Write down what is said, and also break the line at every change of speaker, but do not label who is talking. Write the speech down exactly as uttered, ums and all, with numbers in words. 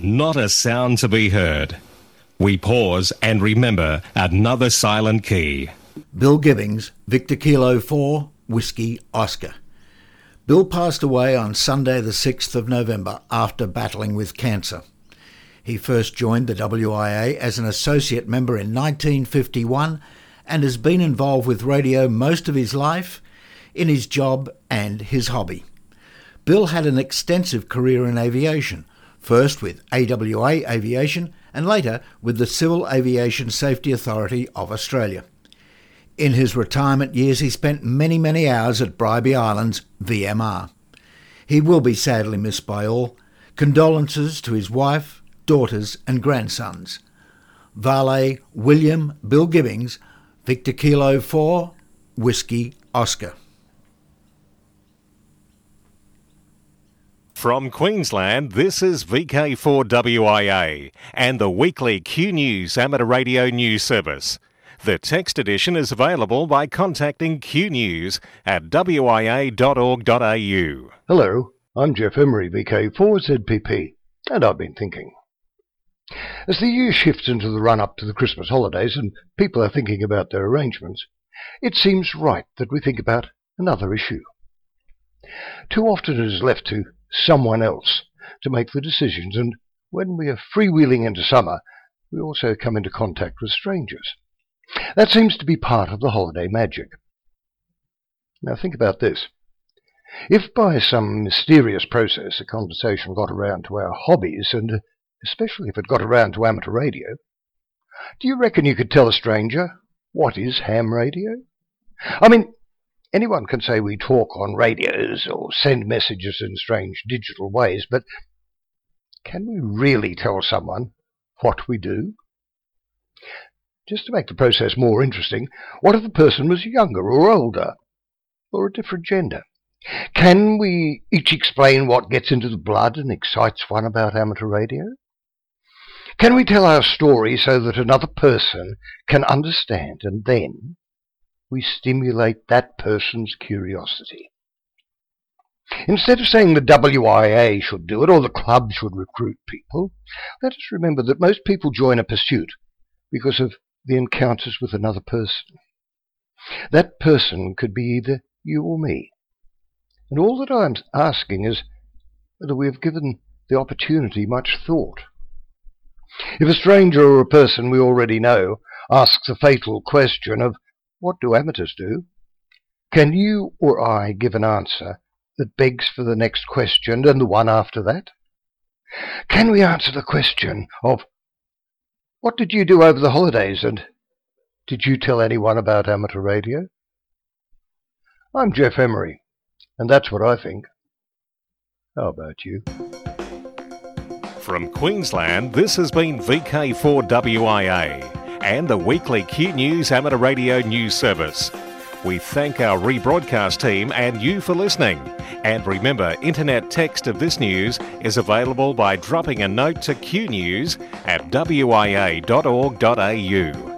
Not a sound to be heard. We pause and remember another silent key.
Bill Gibbings, Victor Kilo four, Whiskey Oscar. Bill passed away on Sunday the sixth of November after battling with cancer. He first joined the W I A as an associate member in nineteen fifty-one and has been involved with radio most of his life, in his job and his hobby. Bill had an extensive career in aviation, first with A W A Aviation and later with the Civil Aviation Safety Authority of Australia. In his retirement years he spent many, many hours at Bribie Islands V M R. He will be sadly missed by all. Condolences to his wife, daughters and grandsons. Vale William Bill Gibbings, Victor Kilo four, Whiskey Oscar.
From Queensland, this is V K four W I A and the weekly Q News amateur radio news service. The text edition is available by contacting Q News at w i a dot org dot a u.
Hello, I'm Jeff Emery, V K four Z P P, and I've been thinking. As the year shifts into the run-up to the Christmas holidays and people are thinking about their arrangements, it seems right that we think about another issue. Too often it is left to someone else to make the decisions, and when we are freewheeling into summer, we also come into contact with strangers. That seems to be part of the holiday magic. Now think about this. If by some mysterious process a conversation got around to our hobbies, and especially if it got around to amateur radio, do you reckon you could tell a stranger what is ham radio? I mean, anyone can say we talk on radios or send messages in strange digital ways, but can we really tell someone what we do? Just to make the process more interesting, what if the person was younger or older, or a different gender? Can we each explain what gets into the blood and excites one about amateur radio? Can we tell our story so that another person can understand, and then we stimulate that person's curiosity? Instead of saying the W I A should do it or the club should recruit people, let us remember that most people join a pursuit because of the encounters with another person. That person could be either you or me. And all that I'm asking is whether we have given the opportunity much thought. If a stranger or a person we already know asks a fatal question of what do amateurs do, can you or I give an answer that begs for the next question and the one after that? Can we answer the question of what did you do over the holidays, and did you tell anyone about amateur radio? I'm Jeff Emery, and that's what I think. How about you?
From Queensland, this has been V K four W I A and the weekly Q News amateur radio news service. We thank our rebroadcast team and you for listening. And remember, internet text of this news is available by dropping a note to Q News at w i a dot org dot a u.